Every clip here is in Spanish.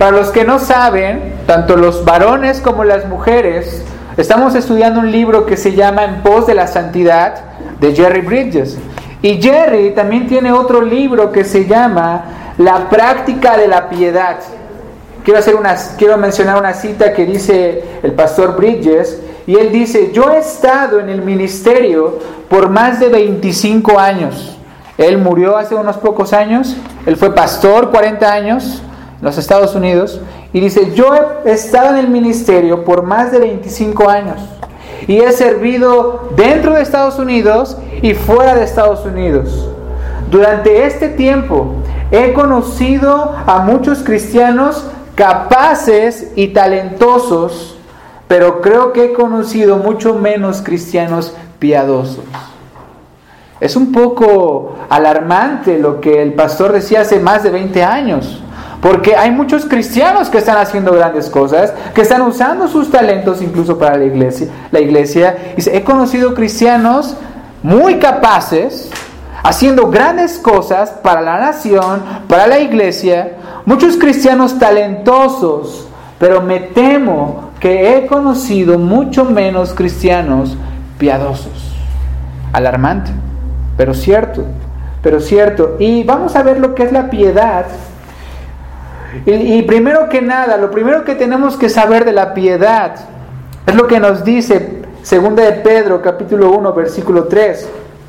para los que no saben, tanto los varones como las mujeres, estamos estudiando un libro que se llama En pos de la santidad, de Jerry Bridges. Y Jerry también tiene otro libro que se llama La práctica de la piedad. Quiero mencionar una cita que dice el pastor Bridges, y él dice: yo he estado en el ministerio por más de 25 años. Él murió hace unos pocos años, él fue pastor 40 años en los Estados Unidos, y dice: yo he estado en el ministerio por más de 25 años, y he servido dentro de Estados Unidos y fuera de Estados Unidos. Durante este tiempo he conocido a muchos cristianos capaces y talentosos, pero creo que he conocido mucho menos cristianos piadosos. Es un poco alarmante lo que el pastor decía hace más de 20 años, porque hay muchos cristianos que están haciendo grandes cosas, que están usando sus talentos incluso para la iglesia. Dice: he conocido cristianos muy capaces, haciendo grandes cosas para la nación, para la iglesia, muchos cristianos talentosos, pero me temo que he conocido mucho menos cristianos piadosos. Alarmante, pero cierto. Y vamos a ver lo que es la piedad. Y primero que nada, lo primero que tenemos que saber de la piedad es lo que nos dice 2 de Pedro, capítulo 1, versículo 3.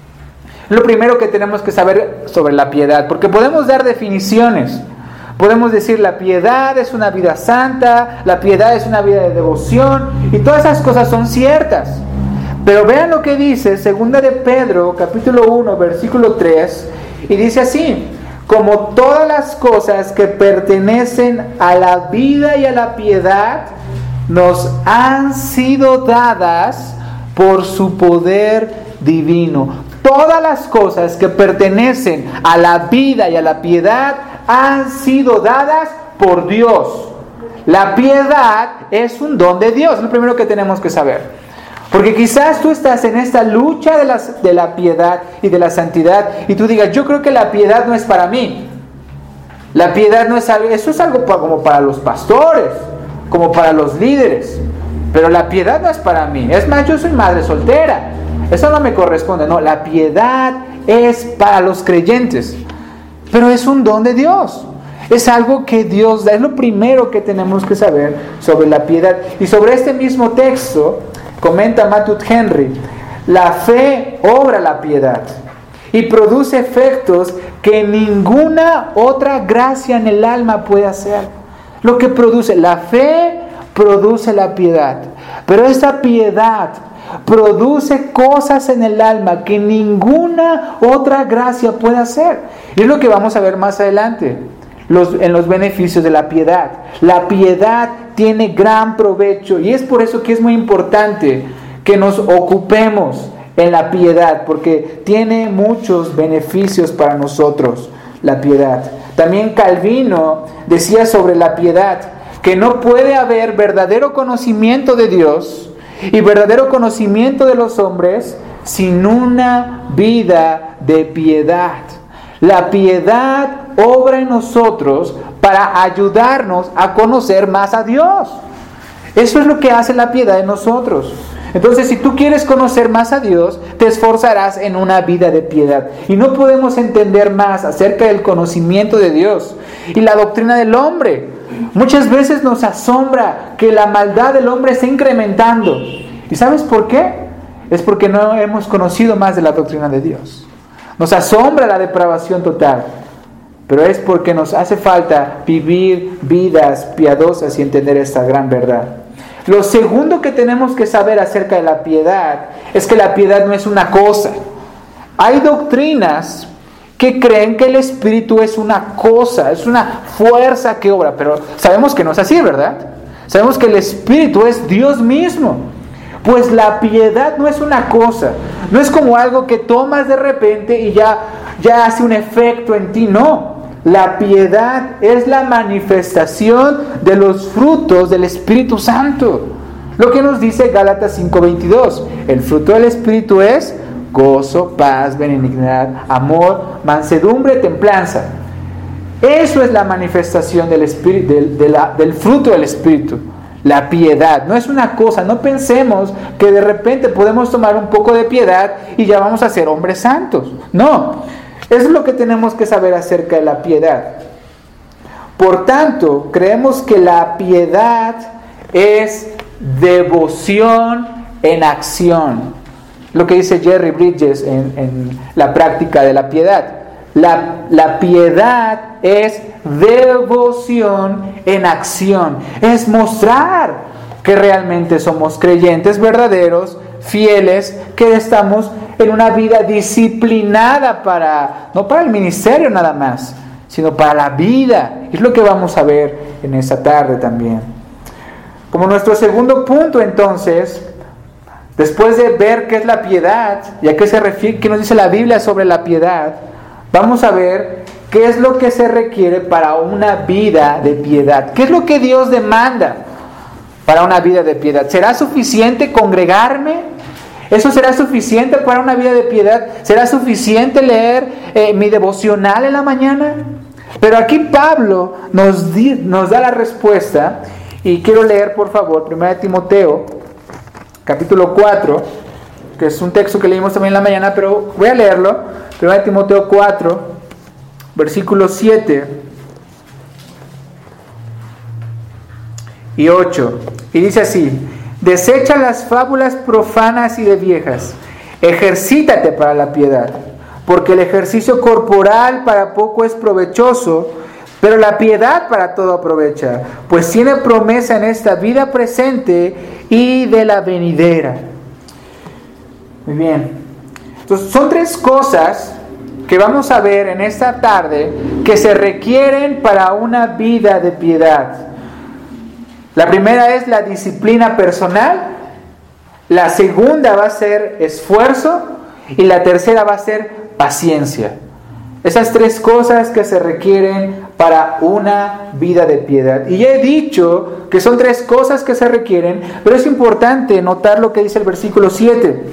Lo primero que tenemos que saber sobre la piedad, porque podemos dar definiciones. Podemos decir: la piedad es una vida santa, la piedad es una vida de devoción, y todas esas cosas son ciertas. Pero vean lo que dice 2 de Pedro, capítulo 1, versículo 3, y dice así: como todas las cosas que pertenecen a la vida y a la piedad nos han sido dadas por su poder divino. Todas las cosas que pertenecen a la vida y a la piedad han sido dadas por Dios. La piedad es un don de Dios, es lo primero que tenemos que saber. Porque quizás tú estás en esta lucha de la piedad y de la santidad, y tú digas: yo creo que la piedad no es para mí. La piedad no es algo, eso es algo como para los pastores, como para los líderes. Pero la piedad no es para mí. Es más, yo soy madre soltera, eso no me corresponde. No, la piedad es para los creyentes, pero es un don de Dios. Es algo que Dios da. Es lo primero que tenemos que saber sobre la piedad. Y sobre este mismo texto comenta Matthew Henry: la fe obra la piedad y produce efectos que ninguna otra gracia en el alma puede hacer. Lo que produce la fe produce la piedad, pero esta piedad produce cosas en el alma que ninguna otra gracia puede hacer. Y es lo que vamos a ver más adelante en los beneficios de la piedad. La piedad tiene gran provecho, y es por eso que es muy importante que nos ocupemos en la piedad, porque tiene muchos beneficios para nosotros la piedad. También Calvino decía sobre la piedad que no puede haber verdadero conocimiento de Dios y verdadero conocimiento de los hombres sin una vida de piedad. La piedad obra en nosotros para ayudarnos a conocer más a Dios. Eso es lo que hace la piedad en nosotros. Entonces, si tú quieres conocer más a Dios, te esforzarás en una vida de piedad. Y no podemos entender más acerca del conocimiento de Dios y la doctrina del hombre. Muchas veces nos asombra que la maldad del hombre esté incrementando. ¿Y sabes por qué? Es porque no hemos conocido más de la doctrina de Dios. Nos asombra la depravación total, pero es porque nos hace falta vivir vidas piadosas y entender esta gran verdad. Lo segundo que tenemos que saber acerca de la piedad es que la piedad no es una cosa. Hay doctrinas que creen que el Espíritu es una cosa, es una fuerza que obra, pero sabemos que no es así, ¿verdad? Sabemos que el Espíritu es Dios mismo. Pues la piedad no es una cosa, no es como algo que tomas de repente y ya hace un efecto en ti, no. La piedad es la manifestación de los frutos del Espíritu Santo. Lo que nos dice Gálatas 5:22, el fruto del Espíritu es gozo, paz, benignidad, amor, mansedumbre, templanza. Eso es la manifestación del Espíritu, del fruto del Espíritu, la piedad. No es una cosa, no pensemos que de repente podemos tomar un poco de piedad y ya vamos a ser hombres santos. No, eso es lo que tenemos que saber acerca de la piedad. Por tanto, creemos que la piedad es devoción en acción. Lo que dice Jerry Bridges en la práctica de la piedad. La piedad es devoción en acción. Es mostrar que realmente somos creyentes verdaderos, fieles, que estamos en una vida disciplinada no para el ministerio nada más, sino para la vida. Es lo que vamos a ver en esta tarde también. Como nuestro segundo punto, entonces, después de ver qué es la piedad y a qué se refiere, qué nos dice la Biblia sobre la piedad, vamos a ver qué es lo que se requiere para una vida de piedad. ¿Qué es lo que Dios demanda para una vida de piedad? ¿Será suficiente congregarme? ¿Eso será suficiente para una vida de piedad? ¿Será suficiente leer mi devocional en la mañana? Pero aquí Pablo nos da la respuesta, y quiero leer por favor 1 Timoteo capítulo 4, que es un texto que leímos también en la mañana, pero voy a leerlo. 1 Timoteo 4, versículos 7 y 8, y dice así: desecha las fábulas profanas y de viejas, ejercítate para la piedad, porque el ejercicio corporal para poco es provechoso, pero la piedad para todo aprovecha, pues tiene promesa en esta vida presente y de la venidera. Muy bien. Entonces, son tres cosas que vamos a ver en esta tarde que se requieren para una vida de piedad. La primera es la disciplina personal, la segunda va a ser esfuerzo y la tercera va a ser paciencia. Esas tres cosas que se requieren para una vida de piedad. Y ya he dicho que son tres cosas que se requieren, pero es importante notar lo que dice el versículo 7.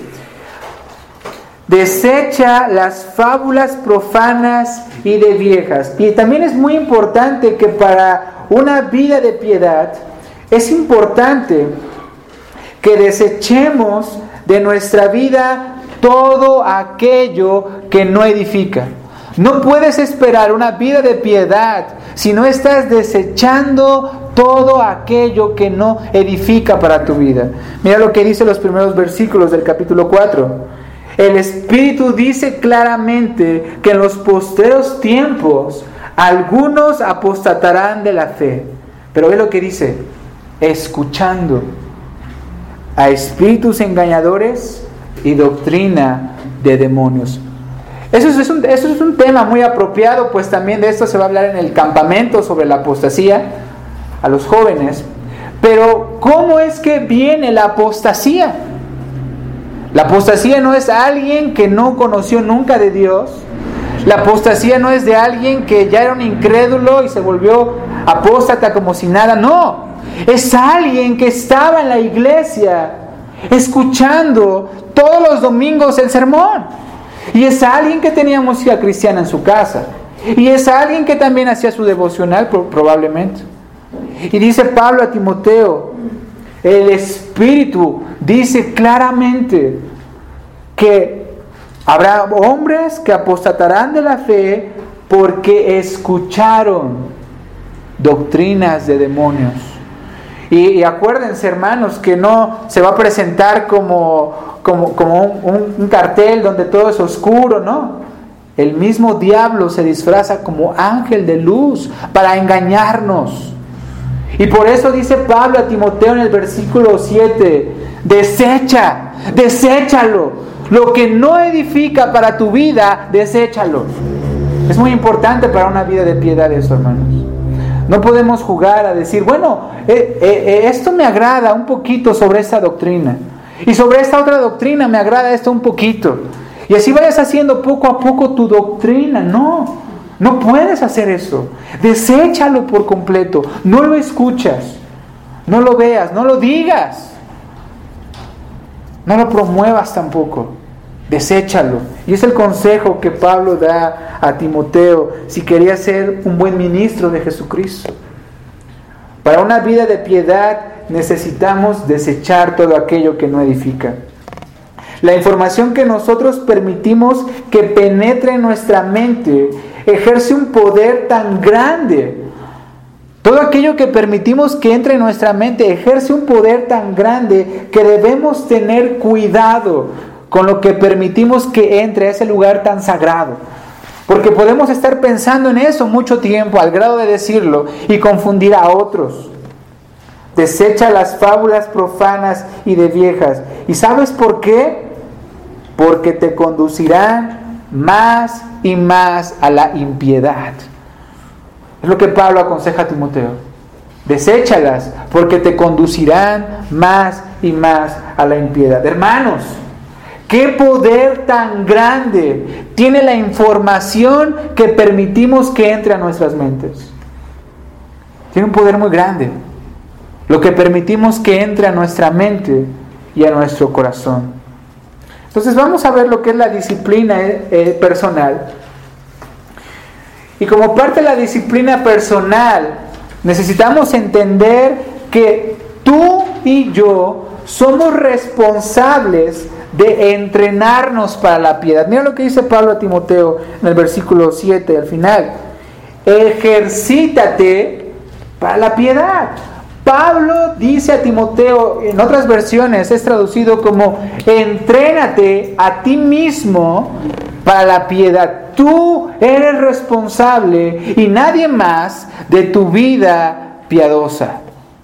Desecha las fábulas profanas y de viejas. Y también es muy importante que para una vida de piedad es importante que desechemos de nuestra vida todo aquello que no edifica. No puedes esperar una vida de piedad si no estás desechando todo aquello que no edifica para tu vida. Mira lo que dice los primeros versículos del capítulo 4. El Espíritu dice claramente que en los postreros tiempos algunos apostatarán de la fe. Pero ve lo que dice: escuchando a espíritus engañadores y doctrina de demonios. Eso es un tema muy apropiado, pues también de esto se va a hablar en el campamento sobre la apostasía a los jóvenes. Pero ¿cómo es que viene la apostasía? La apostasía no es alguien que no conoció nunca de Dios. La apostasía no es de alguien que ya era un incrédulo y se volvió apóstata como si nada. No, es alguien que estaba en la iglesia escuchando todos los domingos el sermón. Y es alguien que tenía música cristiana en su casa. Y es alguien que también hacía su devocional probablemente. Y dice Pablo a Timoteo, el Espíritu dice claramente que habrá hombres que apostatarán de la fe porque escucharon doctrinas de demonios. Y acuérdense, hermanos, que no se va a presentar como un cartel donde todo es oscuro, ¿no? El mismo diablo se disfraza como ángel de luz para engañarnos. Y por eso dice Pablo a Timoteo en el versículo 7, deséchalo. Lo que no edifica para tu vida, deséchalo. Es muy importante para una vida de piedad eso, hermanos. No podemos jugar a decir, bueno, esto me agrada un poquito sobre esta doctrina. Y sobre esta otra doctrina me agrada esto un poquito. Y así vayas haciendo poco a poco tu doctrina. No puedes hacer eso. Deséchalo por completo. No lo escuchas. No lo veas. No lo digas. No lo promuevas tampoco. Deséchalo. Y es el consejo que Pablo da a Timoteo si quería ser un buen ministro de Jesucristo. Para una vida de piedad necesitamos desechar todo aquello que no edifica. La información que nosotros permitimos que penetre en nuestra mente ejerce un poder tan grande. Todo aquello que permitimos que entre en nuestra mente ejerce un poder tan grande que debemos tener cuidado con lo que permitimos que entre a ese lugar tan sagrado. Porque podemos estar pensando en eso mucho tiempo al grado de decirlo y confundir a otros. Desecha las fábulas profanas y de viejas. ¿Y sabes por qué? Porque te conducirán más y más a la impiedad. Es lo que Pablo aconseja a Timoteo. Deséchalas porque te conducirán más y más a la impiedad. Hermanos, ¿qué poder tan grande tiene la información que permitimos que entre a nuestras mentes? Tiene un poder muy grande. Lo que permitimos que entre a nuestra mente y a nuestro corazón. Entonces vamos a ver lo que es la disciplina personal. Y como parte de la disciplina personal, necesitamos entender que tú y yo somos responsables de entrenarnos para la piedad. Mira lo que dice Pablo a Timoteo en el versículo 7 al final. Ejercítate para la piedad. Pablo dice a Timoteo, en otras versiones es traducido como entrénate a ti mismo para la piedad. Tú eres responsable y nadie más de tu vida piadosa.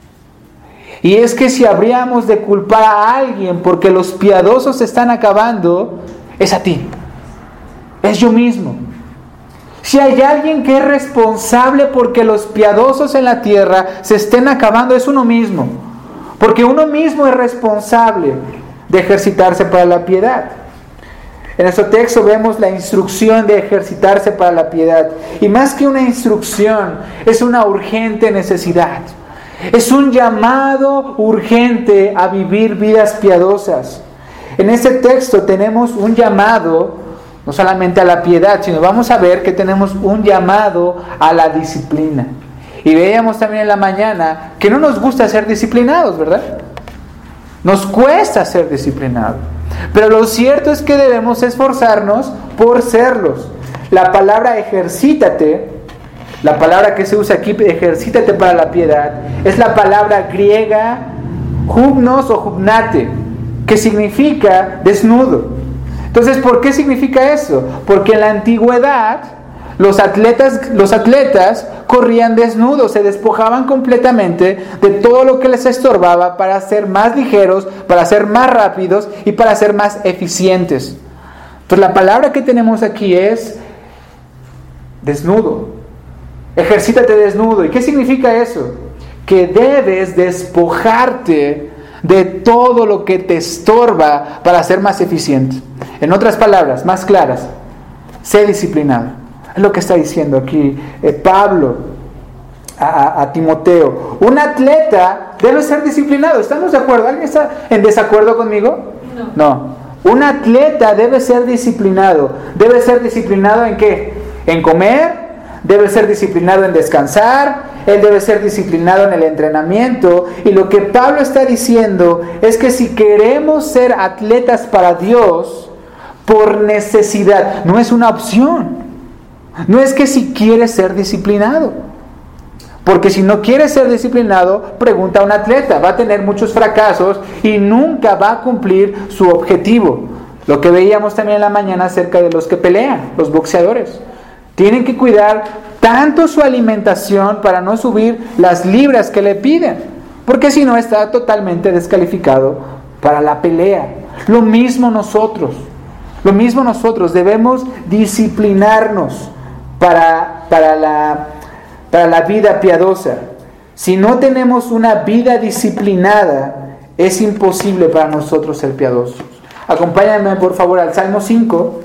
Y es que si habríamos de culpar a alguien porque los piadosos se están acabando, es a ti, es yo mismo. Si hay alguien que es responsable porque los piadosos en la tierra se estén acabando, es uno mismo. Porque uno mismo es responsable de ejercitarse para la piedad. En nuestro texto vemos la instrucción de ejercitarse para la piedad. Y más que una instrucción, es una urgente necesidad. Es un llamado urgente a vivir vidas piadosas. En este texto tenemos un llamado no solamente a la piedad, sino vamos a ver que tenemos un llamado a la disciplina. Y veíamos también en la mañana que no nos gusta ser disciplinados, ¿verdad? Nos cuesta ser disciplinados. Pero lo cierto es que debemos esforzarnos por serlos. La palabra ejercítate, la palabra que se usa aquí, ejercítate para la piedad, es la palabra griega hupnos o hupnate, que significa desnudo. Entonces, ¿por qué significa eso? Porque en la antigüedad los atletas corrían desnudos, se despojaban completamente de todo lo que les estorbaba para ser más ligeros, para ser más rápidos y para ser más eficientes. Entonces, la palabra que tenemos aquí es desnudo. Ejercítate desnudo. ¿Y qué significa eso? Que debes despojarte de todo lo que te estorba para ser más eficiente. En otras palabras, más claras, sé disciplinado. Es lo que está diciendo aquí Pablo a Timoteo. Un atleta debe ser disciplinado. ¿Estamos de acuerdo? ¿Alguien está en desacuerdo conmigo? No. Un atleta debe ser disciplinado. ¿Debe ser disciplinado en qué? En comer. Debe ser disciplinado en descansar, él debe ser disciplinado en el entrenamiento. Y lo que Pablo está diciendo es que si queremos ser atletas para Dios, por necesidad, no es una opción. No es que si quieres ser disciplinado. Porque si no quieres ser disciplinado, pregunta a un atleta, va a tener muchos fracasos y nunca va a cumplir su objetivo. Lo que veíamos también en la mañana acerca de los que pelean, los boxeadores. Tienen que cuidar tanto su alimentación para no subir las libras que le piden, porque si no está totalmente descalificado para la pelea. Lo mismo nosotros debemos disciplinarnos para la vida piadosa. Si no tenemos una vida disciplinada, es imposible para nosotros ser piadosos. Acompáñame por favor al Salmo 5.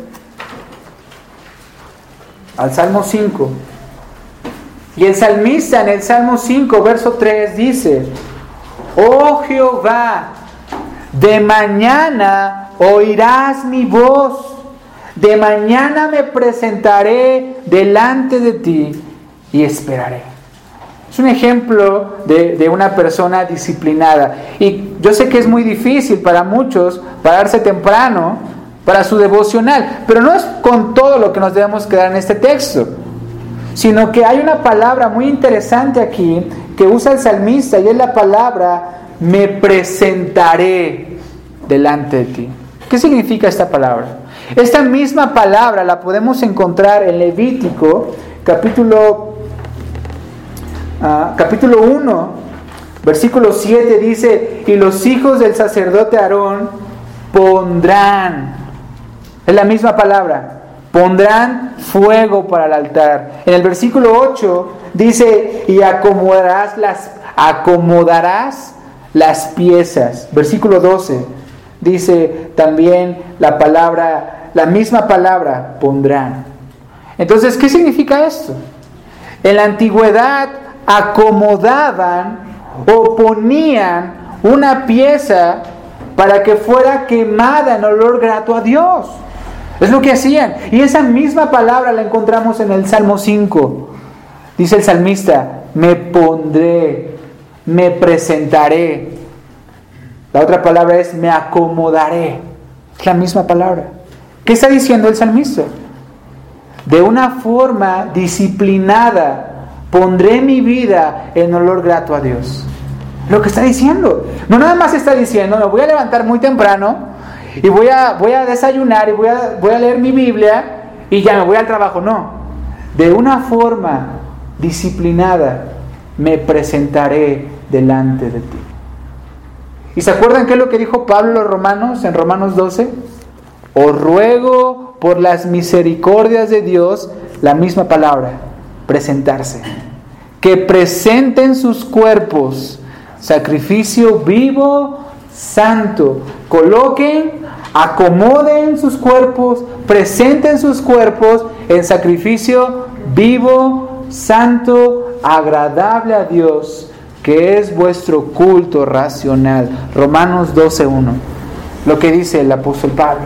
Al Salmo 5. Y el salmista en el Salmo 5, verso 3 dice: Oh Jehová, de mañana oirás mi voz. De mañana me presentaré delante de ti y esperaré. Es un ejemplo de una persona disciplinada. Y yo sé que es muy difícil para muchos pararse temprano para su devocional, pero no es con todo lo que nos debemos quedar en este texto, sino que hay una palabra muy interesante aquí que usa el salmista, y es la palabra me presentaré delante de ti. ¿Qué significa esta palabra? Esta misma palabra la podemos encontrar en Levítico capítulo 1, versículo 7, dice: y los hijos del sacerdote Aarón pondrán, es la misma palabra, pondrán fuego para el altar. En el versículo 8 dice: y acomodarás las piezas. Versículo 12 dice también la misma palabra, pondrán. Entonces, ¿qué significa esto? En la antigüedad acomodaban o ponían una pieza para que fuera quemada en olor grato a Dios. Es lo que hacían. Y esa misma palabra la encontramos en el Salmo 5. Dice el salmista: me pondré, me presentaré. La otra palabra es me acomodaré. Es la misma palabra. ¿Qué está diciendo el salmista? De una forma disciplinada pondré mi vida en olor grato a Dios. Lo que está diciendo. No nada más está diciendo: me voy a levantar muy temprano y voy a desayunar y voy a leer mi Biblia y ya me voy al trabajo. No. De una forma disciplinada me presentaré delante de ti. ¿Y se acuerdan qué es lo que dijo Pablo a los romanos en Romanos 12? Os ruego por las misericordias de Dios, la misma palabra, presentarse, que presenten sus cuerpos sacrificio vivo, santo. Coloquen, acomoden sus cuerpos, presenten sus cuerpos en sacrificio vivo, santo, agradable a Dios, que es vuestro culto racional. Romanos 12:1, lo que dice el apóstol Pablo.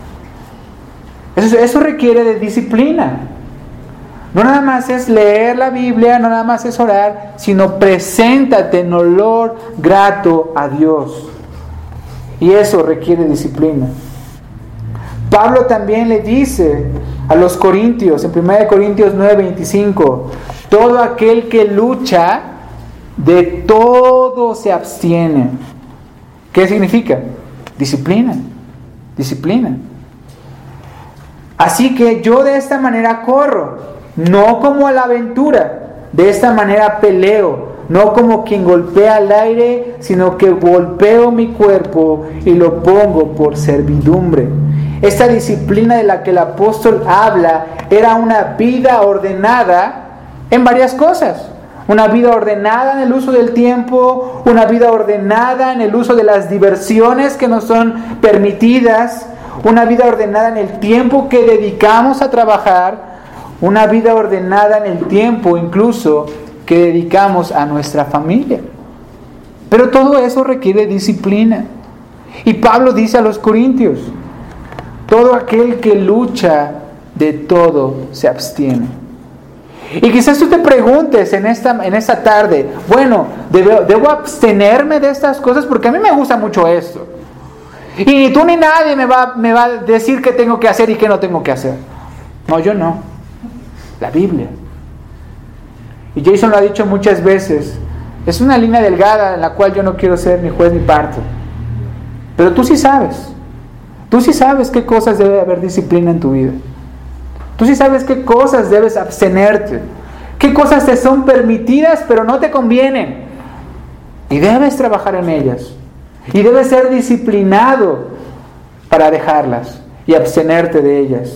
Eso requiere de disciplina. No nada más es leer la Biblia, no nada más es orar, sino preséntate en olor grato a Dios. Y eso requiere disciplina. Pablo también le dice a los corintios, en 1 Corintios 9:25, todo aquel que lucha, de todo se abstiene. ¿Qué significa? Disciplina. Disciplina. Así que yo de esta manera corro, no como a la aventura, de esta manera peleo, no como quien golpea al aire, sino que golpeo mi cuerpo y lo pongo por servidumbre. Esta disciplina de la que el apóstol habla era una vida ordenada en varias cosas. Una vida ordenada en el uso del tiempo, una vida ordenada en el uso de las diversiones que nos son permitidas, una vida ordenada en el tiempo que dedicamos a trabajar, una vida ordenada en el tiempo incluso que dedicamos a nuestra familia. Pero todo eso requiere disciplina. Y Pablo dice a los corintios: todo aquel que lucha, de todo se abstiene. Y quizás tú te preguntes en esta tarde: bueno, ¿debo abstenerme de estas cosas? Porque a mí me gusta mucho esto. Y ni tú ni nadie me va a decir qué tengo que hacer y qué no tengo que hacer. No, yo no. La Biblia. Y Jason lo ha dicho muchas veces: es una línea delgada en la cual yo no quiero ser ni juez ni parte. Pero tú sí sabes. Tú sí sabes qué cosas debe haber disciplina en tu vida. Tú sí sabes qué cosas debes abstenerte. Qué cosas te son permitidas pero no te convienen. Y debes trabajar en ellas. Y debes ser disciplinado para dejarlas y abstenerte de ellas.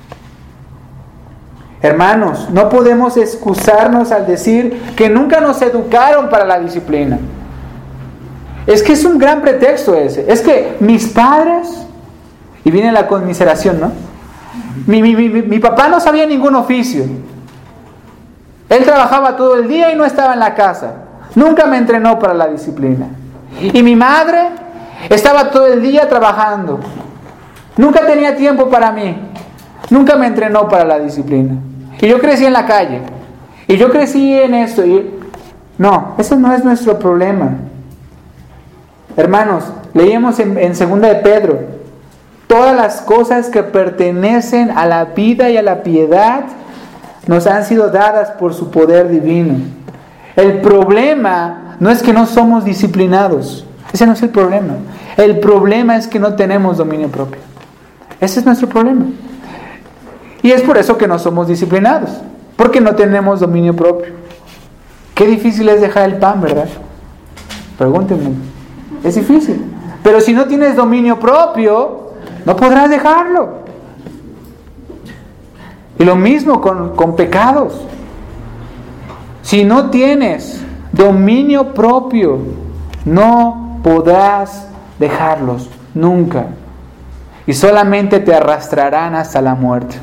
Hermanos, no podemos excusarnos al decir que nunca nos educaron para la disciplina. Es que es un gran pretexto ese. Es que mis padres, y viene la conmiseración, ¿no? Mi papá no sabía ningún oficio. Él trabajaba todo el día y no estaba en la casa. Nunca me entrenó para la disciplina. Y mi madre estaba todo el día trabajando. Nunca tenía tiempo para mí. Nunca me entrenó para la disciplina. Y yo crecí en la calle. Y yo crecí en esto. No, eso no es nuestro problema. Hermanos, leíamos en 2 de Pedro, todas las cosas que pertenecen a la vida y a la piedad nos han sido dadas por su poder divino. El problema no es que no somos disciplinados. Ese no es el problema. El problema es que no tenemos dominio propio. Ese es nuestro problema. Y es por eso que no somos disciplinados, porque no tenemos dominio propio. Qué difícil es dejar el pan, ¿verdad? Pregúntenme. Es difícil. Pero si no tienes dominio propio, no podrás dejarlo. Y lo mismo con pecados. Si no tienes dominio propio, no podrás dejarlos nunca. Y solamente te arrastrarán hasta la muerte.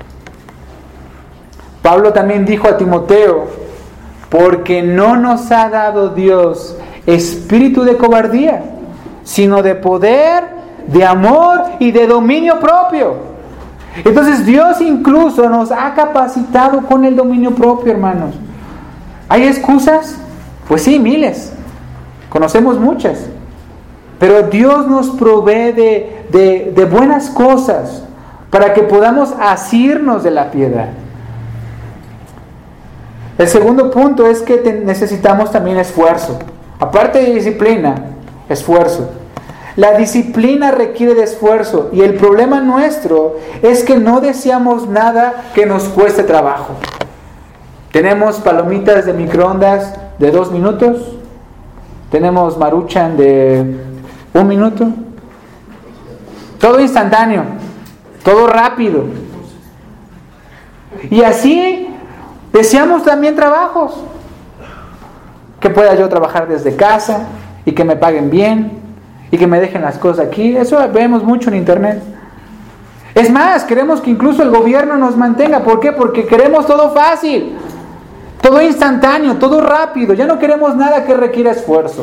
Pablo también dijo a Timoteo, porque no nos ha dado Dios espíritu de cobardía, sino de poder, de amor y de dominio propio. Entonces Dios incluso nos ha capacitado con el dominio propio, hermanos. ¿Hay excusas? Pues sí, miles. Conocemos muchas. Pero Dios nos provee de buenas cosas para que podamos asirnos de la piedad. El segundo punto es que necesitamos también esfuerzo. Aparte de disciplina, esfuerzo. La disciplina requiere de esfuerzo y el problema nuestro es que no deseamos nada que nos cueste trabajo. Tenemos palomitas de microondas de 2 minutos. Tenemos Maruchan de 1 minuto. Todo instantáneo. Todo rápido. Y así deseamos también trabajos. Que pueda yo trabajar desde casa y que me paguen bien y que me dejen las cosas aquí. Eso vemos mucho en internet. Es más, queremos que incluso el gobierno nos mantenga. ¿Por qué? Porque queremos todo fácil, todo instantáneo, todo rápido. Ya no queremos nada que requiera esfuerzo.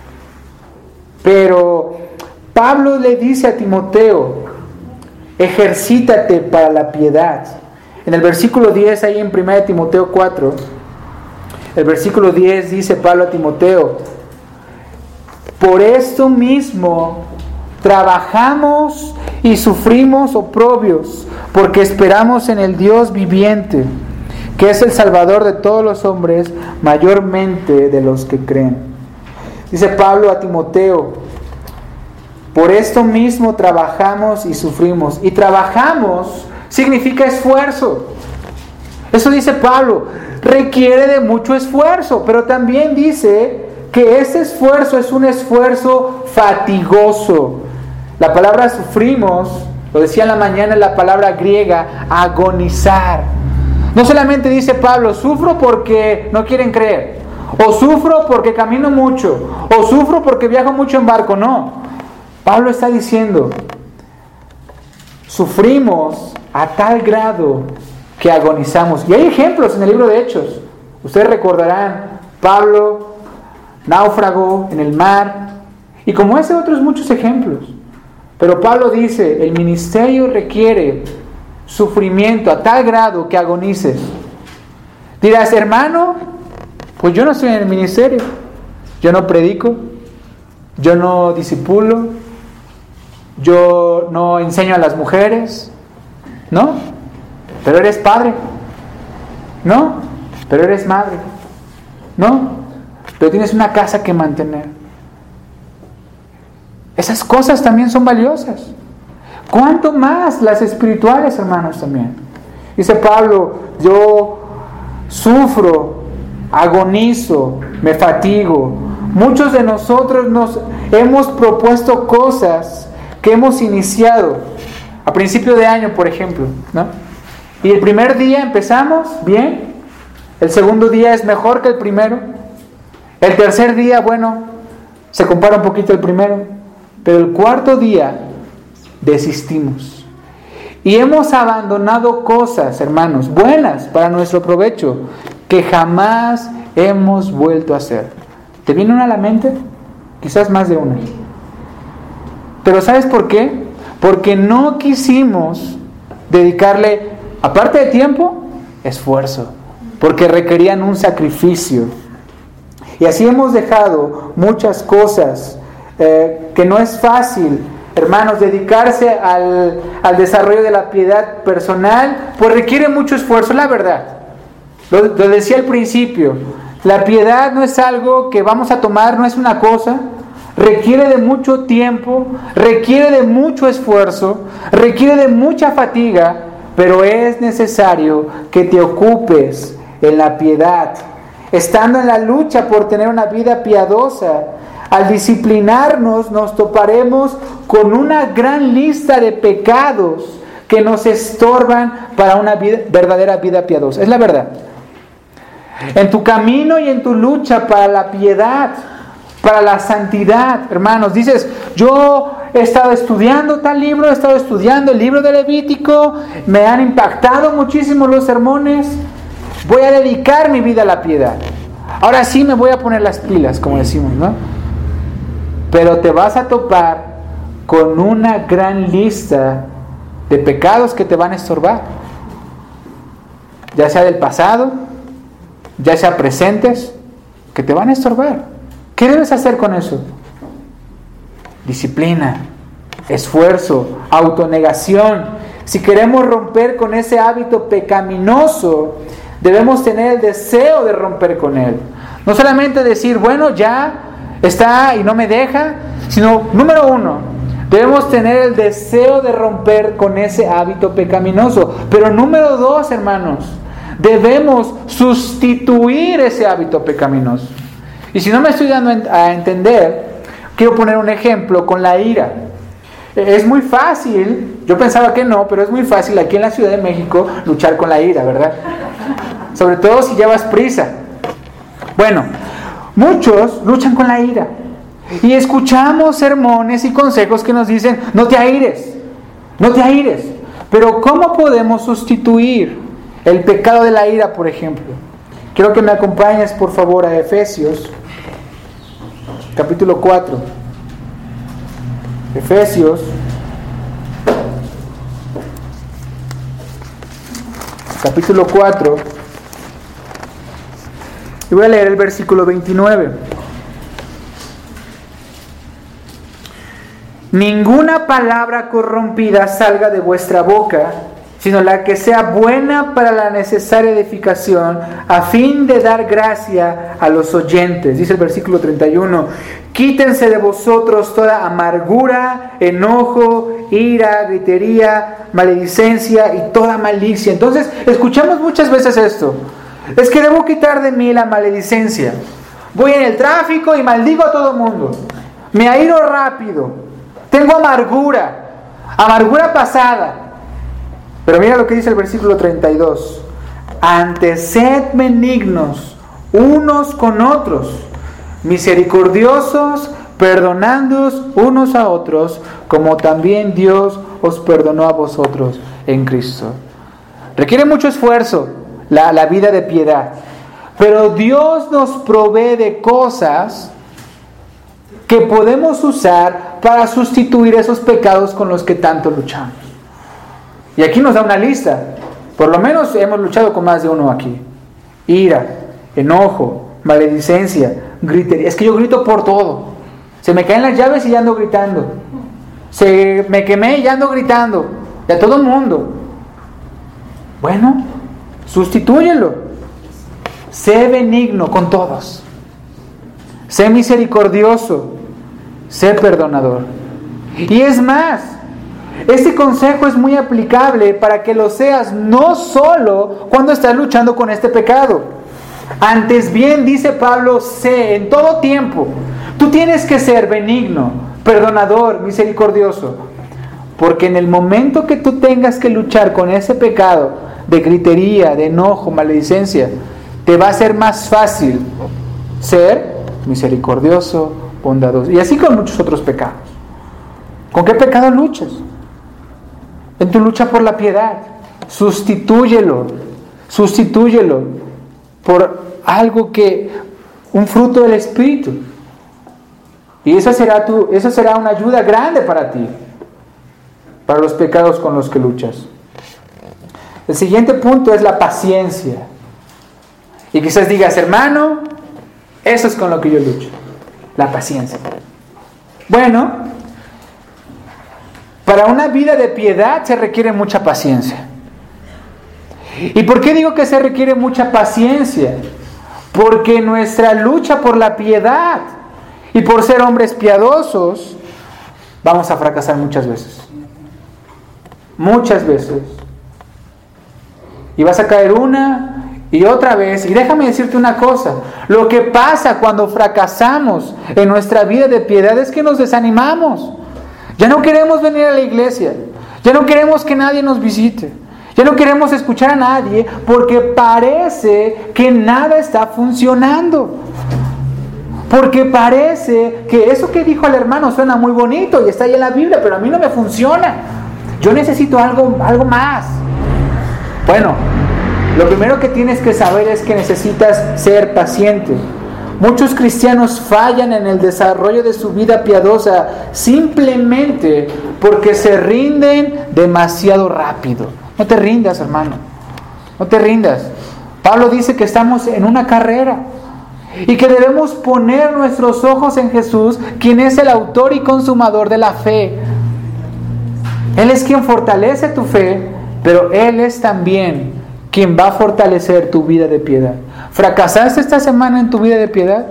Pero Pablo le dice a Timoteo, ejercítate para la piedad. En el versículo 10, ahí en 1 Timoteo 4, el versículo 10 dice Pablo a Timoteo, por esto mismo trabajamos y sufrimos oprobios, porque esperamos en el Dios viviente, que es el Salvador de todos los hombres, mayormente de los que creen. Dice Pablo a Timoteo, por esto mismo trabajamos y sufrimos. Y trabajamos significa esfuerzo. Eso dice Pablo, requiere de mucho esfuerzo, pero también dice que ese esfuerzo es un esfuerzo fatigoso. La palabra sufrimos, lo decía en la mañana, es la palabra griega agonizar. No solamente dice Pablo, sufro porque no quieren creer, o sufro porque camino mucho, o sufro porque viajo mucho en barco. No, Pablo está diciendo, sufrimos a tal grado que agonizamos. Y hay ejemplos en el libro de Hechos. Ustedes recordarán, Pablo, náufrago en el mar, y como ese otros muchos ejemplos. Pero Pablo dice, el ministerio requiere sufrimiento a tal grado que agonices. Dirás, hermano, pues yo no estoy en el ministerio, yo no predico, yo no discipulo, yo no enseño a las mujeres, ¿no? Pero eres padre, ¿no? Pero eres madre, ¿no? Pero tienes una casa que mantener. Esas cosas también son valiosas. ¿Cuánto más las espirituales, hermanos, también? Dice Pablo, yo sufro, agonizo, me fatigo. Muchos de nosotros nos hemos propuesto cosas que hemos iniciado a principio de año, por ejemplo, ¿no? Y el primer día empezamos bien, el segundo día es mejor que el primero, el tercer día, bueno, se compara un poquito el primero, pero el cuarto día desistimos. Y hemos abandonado cosas, hermanos, buenas para nuestro provecho, que jamás hemos vuelto a hacer. ¿Te viene una a la mente? Quizás más de una. Pero ¿sabes por qué? porque no quisimos dedicarle, aparte de tiempo, esfuerzo, porque requerían un sacrificio. Y así hemos dejado muchas cosas que no es fácil, hermanos, dedicarse al desarrollo de la piedad personal, pues requiere mucho esfuerzo, la verdad. Lo decía al principio, la piedad no es algo que vamos a tomar, no es una cosa, requiere de mucho tiempo, requiere de mucho esfuerzo, requiere de mucha fatiga, pero es necesario que te ocupes en la piedad, estando en la lucha por tener una vida piadosa. Al disciplinarnos nos toparemos con una gran lista de pecados que nos estorban para una verdadera vida piadosa. Es la verdad. En tu camino y en tu lucha para la piedad, para la santidad, hermanos, dices, yo he estado estudiando tal libro, he estado estudiando el libro de Levítico, me han impactado muchísimo los sermones, voy a dedicar mi vida a la piedad. Ahora sí me voy a poner las pilas, como decimos, ¿no? Pero te vas a topar con una gran lista de pecados que te van a estorbar, ya sea del pasado, ya sea presentes, que te van a estorbar. ¿Qué debes hacer con eso? Disciplina, esfuerzo, autonegación. Si queremos romper con ese hábito pecaminoso, debemos tener el deseo de romper con él. No solamente decir, bueno, ya está y no me deja, sino, número uno, debemos tener el deseo de romper con ese hábito pecaminoso. Pero número dos, hermanos, debemos sustituir ese hábito pecaminoso. Y si no me estoy dando a entender, quiero poner un ejemplo con la ira. Es muy fácil, yo pensaba que no, pero es muy fácil aquí en la Ciudad de México luchar con la ira, ¿verdad? Sobre todo si llevas prisa. Bueno, muchos luchan con la ira. Y escuchamos sermones y consejos que nos dicen, no te aires, no te aires. Pero ¿cómo podemos sustituir el pecado de la ira, por ejemplo? Quiero que me acompañes, por favor, a Efesios, capítulo 4. Efesios, capítulo 4. Y voy a leer el versículo 29. Ninguna palabra corrompida salga de vuestra boca, sino la que sea buena para la necesaria edificación, a fin de dar gracia a los oyentes. Dice el versículo 31, quítense de vosotros toda amargura, enojo, ira, gritería, maledicencia y toda malicia. Entonces, escuchamos muchas veces esto. Es que debo quitar de mí la maledicencia. Voy en el tráfico y maldigo a todo el mundo. Me airo rápido. Tengo amargura. Amargura pasada. Pero mira lo que dice el versículo 32. Antes sed benignos unos con otros, misericordiosos, perdonándoos unos a otros, como también Dios os perdonó a vosotros en Cristo. Requiere mucho esfuerzo la vida de piedad, pero Dios nos provee de cosas que podemos usar para sustituir esos pecados con los que tanto luchamos. Y aquí nos da una lista. Por lo menos hemos luchado con más de uno aquí. Ira, enojo, maledicencia, gritería. Es que yo grito por todo. Se me caen las llaves y ya ando gritando. Se me quemé y ya ando gritando. Y a todo el mundo. Bueno, sustitúyelo. Sé benigno con todos. Sé misericordioso. Sé perdonador. Y es más, este consejo es muy aplicable para que lo seas no solo cuando estás luchando con este pecado. Antes bien, dice Pablo, sé en todo tiempo. Tú tienes que ser benigno, perdonador, misericordioso. Porque en el momento que tú tengas que luchar con ese pecado de gritería, de enojo, maledicencia, te va a ser más fácil ser misericordioso, bondadoso. Y así con muchos otros pecados. ¿Con qué pecado luchas? En tu lucha por la piedad, sustitúyelo por algo un fruto del Espíritu. Y eso será una ayuda grande para ti. para los pecados con los que luchas. El siguiente punto es la paciencia. Y quizás digas, hermano, eso es con lo que yo lucho, la paciencia. Bueno, para una vida de piedad se requiere mucha paciencia. ¿Y por qué digo que se requiere mucha paciencia? Porque nuestra lucha por la piedad y por ser hombres piadosos, vamos a fracasar muchas veces. Muchas veces. Y vas a caer una y otra vez. Y déjame decirte una cosa. Lo que pasa cuando fracasamos en nuestra vida de piedad es que nos desanimamos. Ya no queremos venir a la iglesia. Ya no queremos que nadie nos visite. Ya no queremos escuchar a nadie porque parece que nada está funcionando. Porque parece que eso que dijo el hermano suena muy bonito y está ahí en la Biblia, pero a mí no me funciona. Yo necesito algo más. Bueno, lo primero que tienes que saber es que necesitas ser paciente. Muchos cristianos fallan en el desarrollo de su vida piadosa simplemente porque se rinden demasiado rápido. No te rindas, hermano. No te rindas. Pablo dice que estamos en una carrera y que debemos poner nuestros ojos en Jesús, quien es el autor y consumador de la fe. Él es quien fortalece tu fe, pero Él es también quien va a fortalecer tu vida de piedad. ¿Fracasaste esta semana en tu vida de piedad?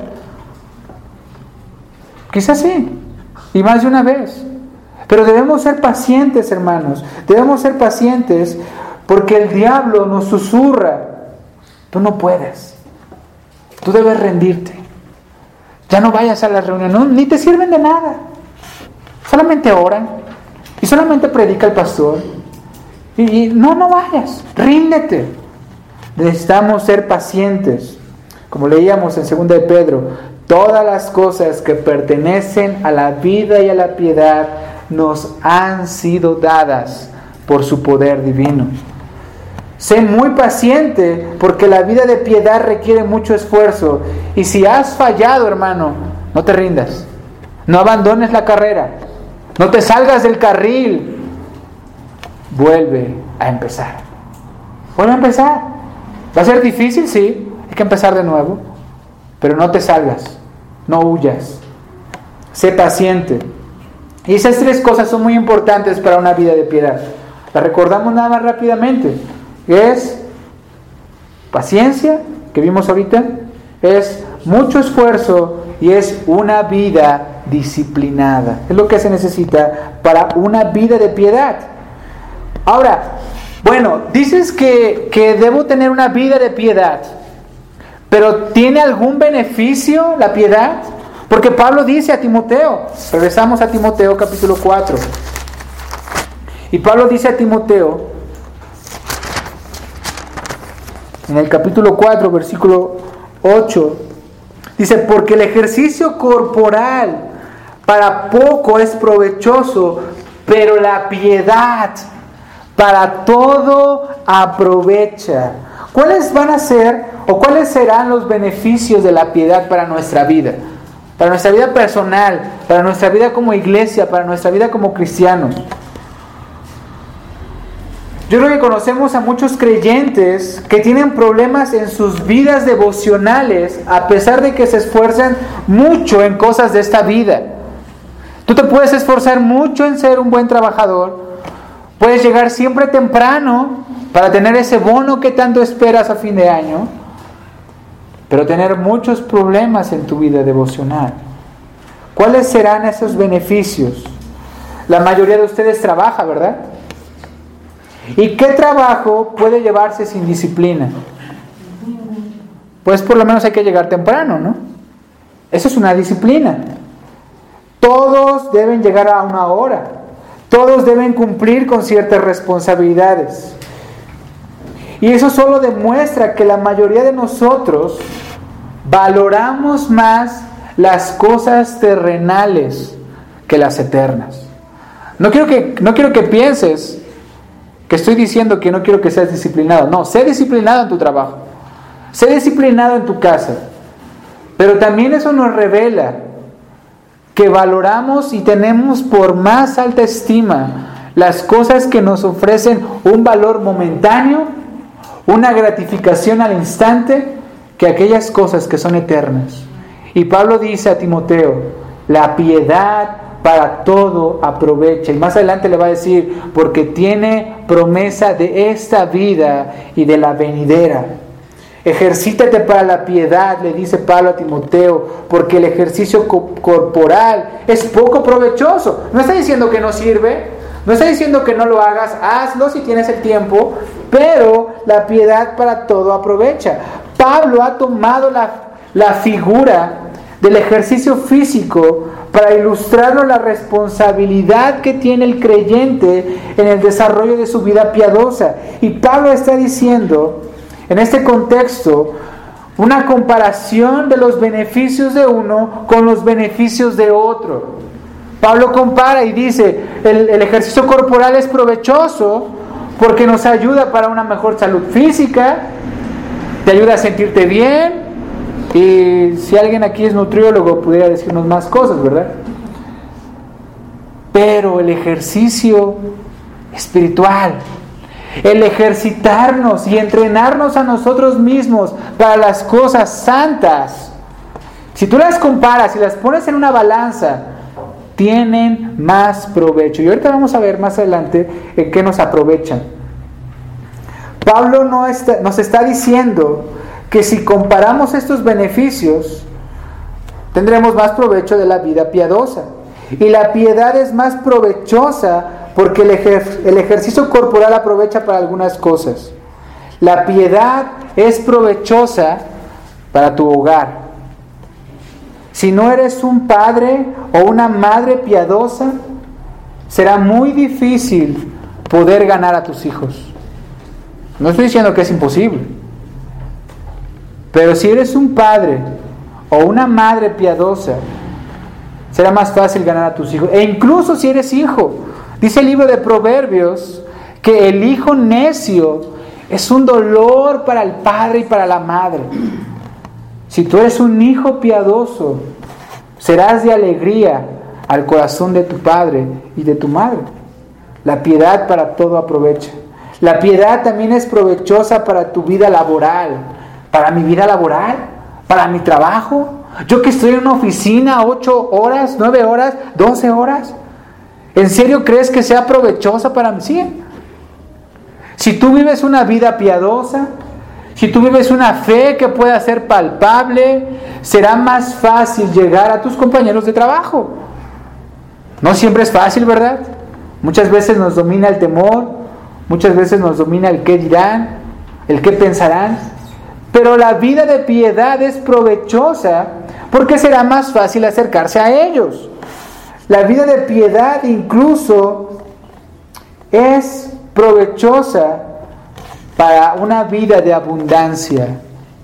Quizás sí, y más de una vez. Pero debemos ser pacientes, hermanos. Debemos ser pacientes porque el diablo nos susurra. Tú no puedes. Tú debes rendirte. Ya no vayas a las reuniones, no, ni te sirven de nada. Solamente oran y solamente predica el pastor. Y no vayas, ríndete. Necesitamos ser pacientes. Como leíamos en 2 de Pedro, todas las cosas que pertenecen a la vida y a la piedad nos han sido dadas por su poder divino. Sé muy paciente porque la vida de piedad requiere mucho esfuerzo. Y si has fallado, hermano, no te rindas. No abandones la carrera. No te salgas del carril. Vuelve a empezar. Vuelve a empezar. ¿Va a ser difícil? Sí. Hay que empezar de nuevo. Pero no te salgas. No huyas. Sé paciente. Y esas tres cosas son muy importantes para una vida de piedad. Las recordamos nada más rápidamente. Es paciencia, que vimos ahorita. Es mucho esfuerzo y es una vida disciplinada. Es lo que se necesita para una vida de piedad. Ahora, bueno, dices que debo tener una vida de piedad, pero ¿tiene algún beneficio la piedad? Porque Pablo dice a Timoteo, regresamos a Timoteo capítulo 4, y Pablo dice a Timoteo, en el capítulo 4, versículo 8, dice, porque el ejercicio corporal para poco es provechoso, pero la piedad para todo aprovecha. ¿Cuáles van a ser o cuáles serán los beneficios de la piedad para nuestra vida? Para nuestra vida personal, para nuestra vida como iglesia, para nuestra vida como cristianos. Yo creo que conocemos a muchos creyentes que tienen problemas en sus vidas devocionales a pesar de que se esfuerzan mucho en cosas de esta vida. Tú te puedes esforzar mucho en ser un buen trabajador. Puedes llegar siempre temprano para tener ese bono que tanto esperas a fin de año, pero tener muchos problemas en tu vida devocional. ¿Cuáles serán esos beneficios? La mayoría de ustedes trabaja, ¿verdad? ¿Y qué trabajo puede llevarse sin disciplina? Pues por lo menos hay que llegar temprano, ¿no? Eso es una disciplina. Todos deben llegar a una hora. Todos deben cumplir con ciertas responsabilidades. Y eso solo demuestra que la mayoría de nosotros valoramos más las cosas terrenales que las eternas. No quiero que pienses que estoy diciendo que no quiero que seas disciplinado. No, sé disciplinado en tu trabajo. Sé disciplinado en tu casa. Pero también eso nos revela que valoramos y tenemos por más alta estima las cosas que nos ofrecen un valor momentáneo, una gratificación al instante, que aquellas cosas que son eternas. Y Pablo dice a Timoteo, la piedad para todo aprovecha. Y más adelante le va a decir, porque tiene promesa de esta vida y de la venidera. Ejercítate para la piedad, le dice Pablo a Timoteo, porque el ejercicio corporal es poco provechoso. No está diciendo que no sirve, no está diciendo que no lo hagas, hazlo si tienes el tiempo, pero la piedad para todo aprovecha. Pablo ha tomado la figura del ejercicio físico para ilustrarnos la responsabilidad que tiene el creyente en el desarrollo de su vida piadosa. Y Pablo está diciendo, en este contexto, una comparación de los beneficios de uno con los beneficios de otro. Pablo compara y dice, el ejercicio corporal es provechoso porque nos ayuda para una mejor salud física, te ayuda a sentirte bien, y si alguien aquí es nutriólogo pudiera decirnos más cosas, ¿verdad? Pero el ejercicio espiritual, el ejercitarnos y entrenarnos a nosotros mismos para las cosas santas, si tú las comparas y las pones en una balanza, tienen más provecho. Y ahorita vamos a ver más adelante en qué nos aprovechan. Pablo nos está diciendo que si comparamos estos beneficios, tendremos más provecho de la vida piadosa. Y la piedad es más provechosa porque el ejercicio corporal aprovecha para algunas cosas. La piedad es provechosa para tu hogar. Si no eres un padre o una madre piadosa, será muy difícil poder ganar a tus hijos. No estoy diciendo que es imposible, pero si eres un padre o una madre piadosa, será más fácil ganar a tus hijos. E incluso si eres hijo, dice el libro de Proverbios que el hijo necio es un dolor para el padre y para la madre. Si tú eres un hijo piadoso, serás de alegría al corazón de tu padre y de tu madre. La piedad para todo aprovecha. La piedad también es provechosa para tu vida laboral. Para mi vida laboral, para mi trabajo. Yo que estoy en una oficina 8 horas, 9 horas, 12 horas. ¿En serio crees que sea provechosa para mí? Sí. Si tú vives una vida piadosa, si tú vives una fe que pueda ser palpable, será más fácil llegar a tus compañeros de trabajo. No siempre es fácil, ¿verdad? Muchas veces nos domina el temor, muchas veces nos domina el qué dirán, el qué pensarán. Pero la vida de piedad es provechosa porque será más fácil acercarse a ellos. La vida de piedad incluso es provechosa para una vida de abundancia.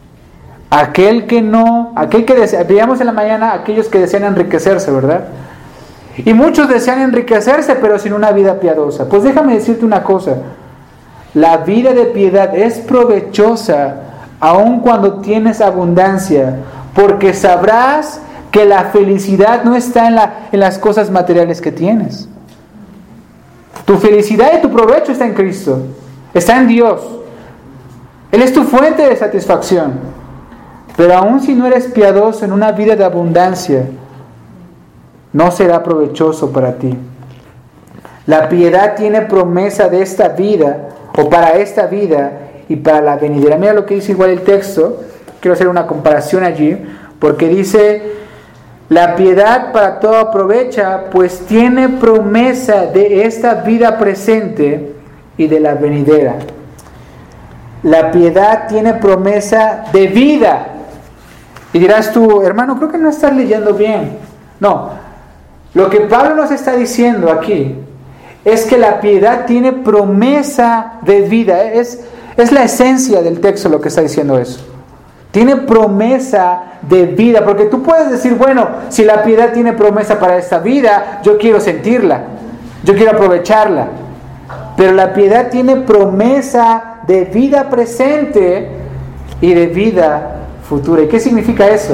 Veíamos en la mañana aquellos que desean enriquecerse, ¿verdad? Y muchos desean enriquecerse, pero sin una vida piadosa. Pues déjame decirte una cosa. La vida de piedad es provechosa aun cuando tienes abundancia, porque sabrás que la felicidad no está en las cosas materiales que tienes. Tu felicidad y tu provecho está en Cristo, está en Dios. Él es tu fuente de satisfacción. Pero aun si no eres piadoso en una vida de abundancia, no será provechoso para ti. La piedad tiene promesa de esta vida, o para esta vida y para la venidera. Mira lo que dice igual el texto. Quiero hacer una comparación allí, porque dice: la piedad para todo aprovecha, pues tiene promesa de esta vida presente y de la venidera. La piedad tiene promesa de vida. Y dirás tú, hermano, creo que no estás leyendo bien. No, lo que Pablo nos está diciendo aquí es que la piedad tiene promesa de vida. Es la esencia del texto lo que está diciendo eso. Tiene promesa de vida, porque tú puedes decir, bueno, si la piedad tiene promesa para esta vida, yo quiero sentirla, yo quiero aprovecharla. Pero la piedad tiene promesa de vida presente y de vida futura. ¿Y qué significa eso?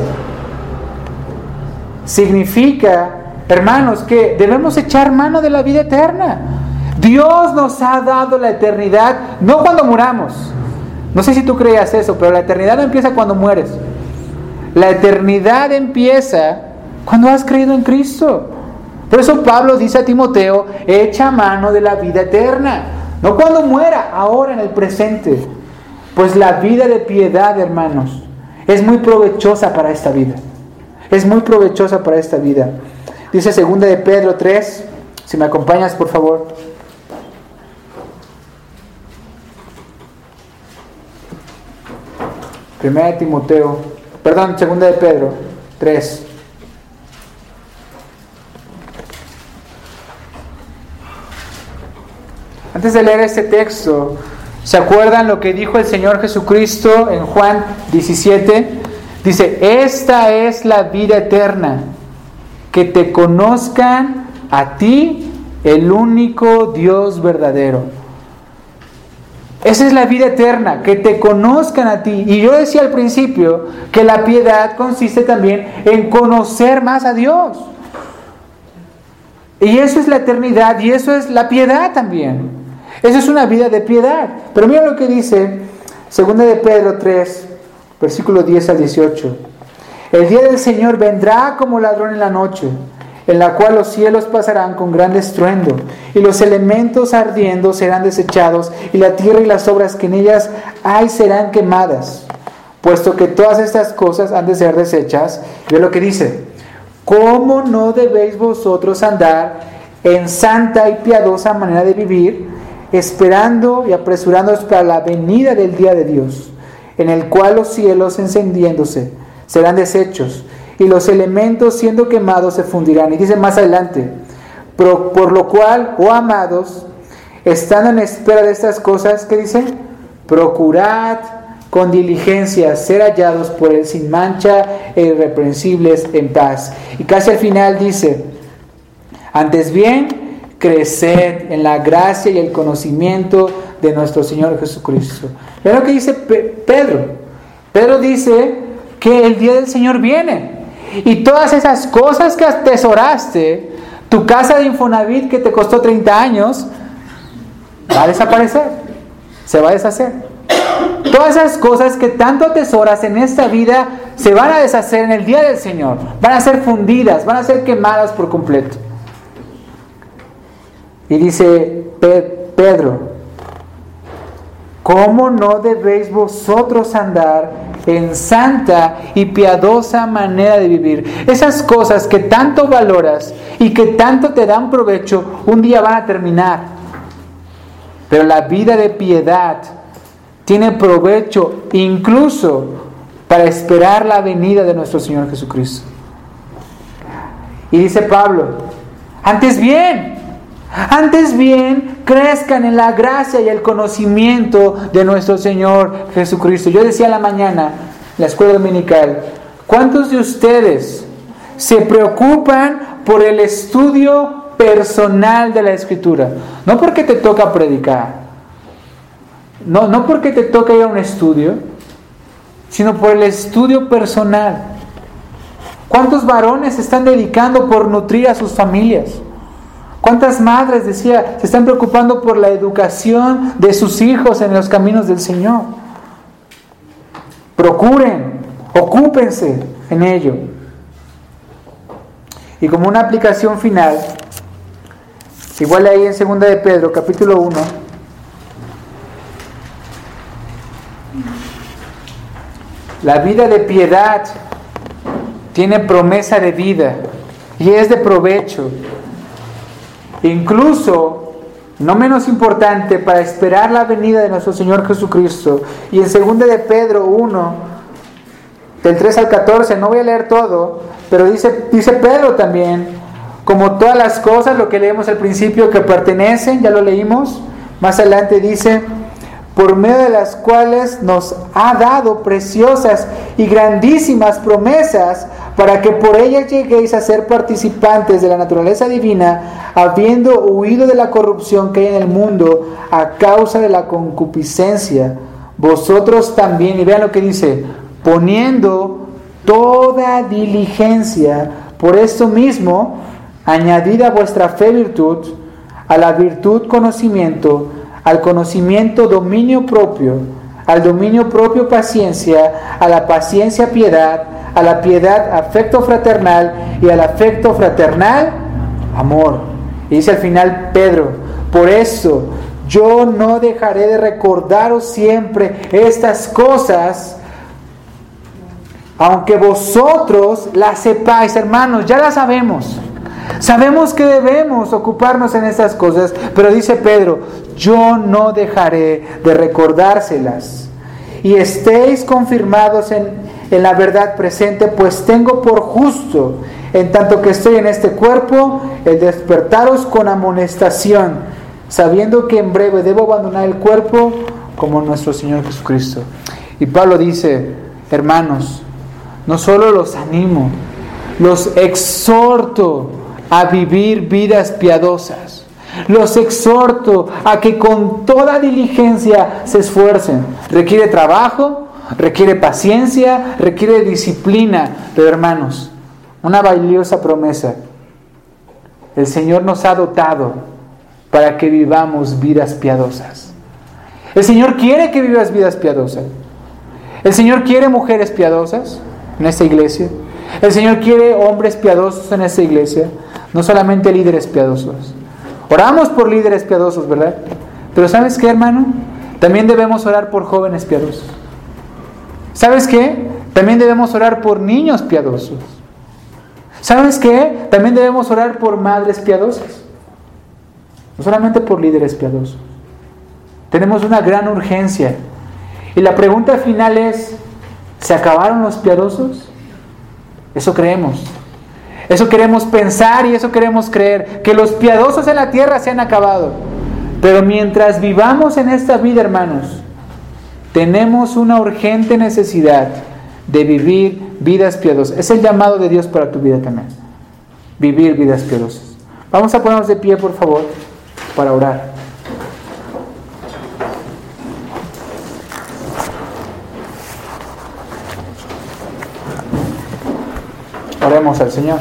Significa, hermanos, que debemos echar mano de la vida eterna. Dios nos ha dado la eternidad, no cuando muramos. No sé si tú creías eso, pero la eternidad no empieza cuando mueres. La eternidad empieza cuando has creído en Cristo. Por eso Pablo dice a Timoteo, echa mano de la vida eterna. No cuando muera, ahora en el presente. Pues la vida de piedad, hermanos, es muy provechosa para esta vida. Es muy provechosa para esta vida. Dice 2 de Pedro 3, si me acompañas por favor. 2 de Pedro 3. Antes de leer este texto, ¿se acuerdan lo que dijo el Señor Jesucristo en Juan 17? Dice, esta es la vida eterna, que te conozcan a ti, el único Dios verdadero. Esa es la vida eterna, que te conozcan a ti. Y yo decía al principio que la piedad consiste también en conocer más a Dios. Y eso es la eternidad y eso es la piedad también. Eso es una vida de piedad. Pero mira lo que dice 2 de Pedro 3, versículo 10 al 18. El día del Señor vendrá como ladrón en la noche, en la cual los cielos pasarán con gran estruendo, y los elementos ardiendo serán desechados, y la tierra y las obras que en ellas hay serán quemadas. Puesto que todas estas cosas han de ser desechas, ve lo que dice: ¿cómo no debéis vosotros andar en santa y piadosa manera de vivir, esperando y apresurándoos para la venida del día de Dios, en el cual los cielos encendiéndose serán deshechos, y los elementos siendo quemados se fundirán? Y dice más adelante: por lo cual, oh amados, estando en espera de estas cosas, ¿qué dice? Procurad con diligencia ser hallados por Él sin mancha e irreprensibles en paz. Y casi al final dice: antes bien, creced en la gracia y el conocimiento de nuestro Señor Jesucristo. Vean lo que dice Pedro. Pedro dice que el día del Señor viene. Y todas esas cosas que atesoraste, tu casa de Infonavit que te costó 30 años, va a desaparecer. Se va a deshacer. Todas esas cosas que tanto atesoras en esta vida se van a deshacer en el día del Señor. Van a ser fundidas, van a ser quemadas por completo. Y dice Pedro: ¿cómo no debéis vosotros andar en santa y piadosa manera de vivir? Esas cosas que tanto valoras y que tanto te dan provecho, un día van a terminar. Pero la vida de piedad tiene provecho incluso para esperar la venida de nuestro Señor Jesucristo. Y dice Pablo: antes bien, crezcan en la gracia y el conocimiento de nuestro Señor Jesucristo. Yo decía en la mañana, en la escuela dominical, ¿cuántos de ustedes se preocupan por el estudio personal de la Escritura? No porque te toca predicar, no porque te toca ir a un estudio, sino por el estudio personal. ¿Cuántos varones se están dedicando por nutrir a sus familias? ¿Cuántas madres, decía, se están preocupando por la educación de sus hijos en los caminos del Señor? Procuren, ocúpense en ello. Y como una aplicación final, igual ahí en 2 de Pedro, capítulo 1, la vida de piedad tiene promesa de vida y es de provecho. Incluso, no menos importante, para esperar la venida de nuestro Señor Jesucristo. Y en 2 de Pedro 1, del 3 al 14, no voy a leer todo, pero dice Pedro también, como todas las cosas, lo que leemos al principio, que pertenecen, ya lo leímos. Más adelante dice: por medio de las cuales nos ha dado preciosas y grandísimas promesas, para que por ellas lleguéis a ser participantes de la naturaleza divina, habiendo huido de la corrupción que hay en el mundo a causa de la concupiscencia. Vosotros también, y vean lo que dice: poniendo toda diligencia, por esto mismo, añadida a vuestra fe virtud, a la virtud conocimiento, al conocimiento dominio propio, al dominio propio paciencia, a la paciencia piedad, a la piedad afecto fraternal y al afecto fraternal amor. Y dice al final Pedro: por eso yo no dejaré de recordaros siempre estas cosas, aunque vosotros las sepáis. Hermanos, ya las sabemos. Sabemos que debemos ocuparnos en estas cosas, pero dice Pedro: yo no dejaré de recordárselas. Y estéis confirmados en la verdad presente, pues tengo por justo, en tanto que estoy en este cuerpo, el despertaros con amonestación, sabiendo que en breve debo abandonar el cuerpo como nuestro Señor Jesucristo. Y Pablo dice: hermanos, no solo los animo, los exhorto a vivir vidas piadosas. Los exhorto a que con toda diligencia se esfuercen. Requiere trabajo, requiere paciencia, requiere disciplina. Pero hermanos, una valiosa promesa. El Señor nos ha dotado para que vivamos vidas piadosas. El Señor quiere que vivas vidas piadosas. El Señor quiere mujeres piadosas en esta iglesia. El Señor quiere hombres piadosos en esta iglesia. No solamente líderes piadosos. Oramos por líderes piadosos, ¿verdad? Pero ¿sabes qué, hermano? También debemos orar por jóvenes piadosos. ¿Sabes qué? También debemos orar por niños piadosos. ¿Sabes qué? También debemos orar por madres piadosas. No solamente por líderes piadosos. Tenemos una gran urgencia. Y la pregunta final es: ¿se acabaron los piadosos? Eso creemos. Eso queremos pensar y eso queremos creer, que los piadosos en la tierra se han acabado. Pero mientras vivamos en esta vida, hermanos, tenemos una urgente necesidad de vivir vidas piadosas. Es el llamado de Dios para tu vida también. Vivir vidas piadosas. Vamos a ponernos de pie, por favor, para orar. Oremos al Señor.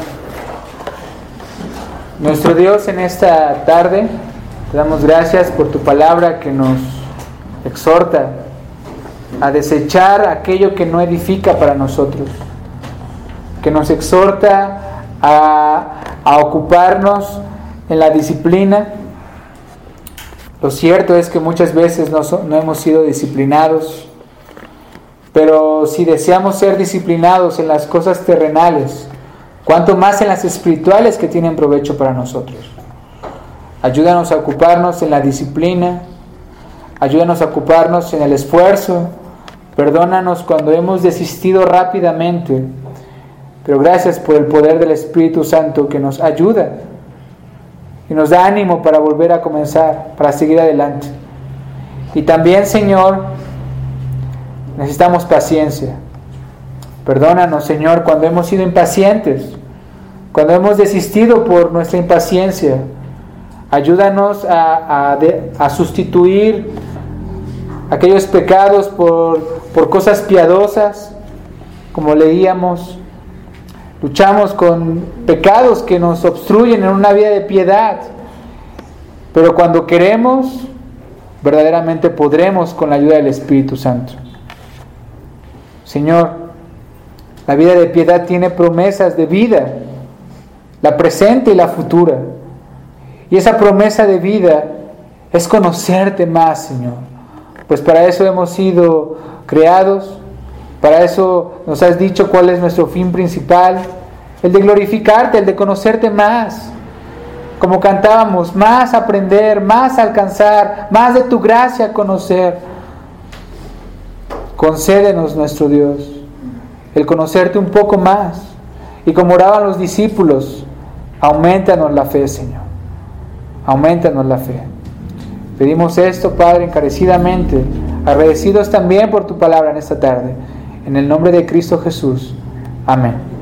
Nuestro Dios, en esta tarde te damos gracias por tu palabra que nos exhorta a desechar aquello que no edifica para nosotros, que nos exhorta a ocuparnos en la disciplina. Lo cierto es que muchas veces no hemos sido disciplinados, pero si deseamos ser disciplinados en las cosas terrenales, cuanto más en las espirituales que tienen provecho para nosotros. Ayúdanos a ocuparnos en la disciplina, ayúdanos a ocuparnos en el esfuerzo, perdónanos cuando hemos desistido rápidamente, pero gracias por el poder del Espíritu Santo que nos ayuda y nos da ánimo para volver a comenzar, para seguir adelante. Y también, Señor, necesitamos paciencia. Perdónanos, Señor, cuando hemos sido impacientes, cuando hemos desistido por nuestra impaciencia. Ayúdanos a sustituir aquellos pecados por cosas piadosas, como leíamos. Luchamos con pecados que nos obstruyen en una vida de piedad, pero cuando queremos, verdaderamente podremos con la ayuda del Espíritu Santo. Señor, la vida de piedad tiene promesas de vida, la presente y la futura. Y esa promesa de vida es conocerte más, Señor. Pues para eso hemos sido creados, para eso nos has dicho cuál es nuestro fin principal, el de glorificarte, el de conocerte más. Como cantábamos, más aprender, más alcanzar, más de tu gracia conocer. Concédenos, nuestro Dios, el conocerte un poco más. Y como oraban los discípulos, aumentanos la fe, Señor. Aumentanos la fe. Pedimos esto, Padre, encarecidamente, agradecidos también por tu palabra en esta tarde. En el nombre de Cristo Jesús. Amén.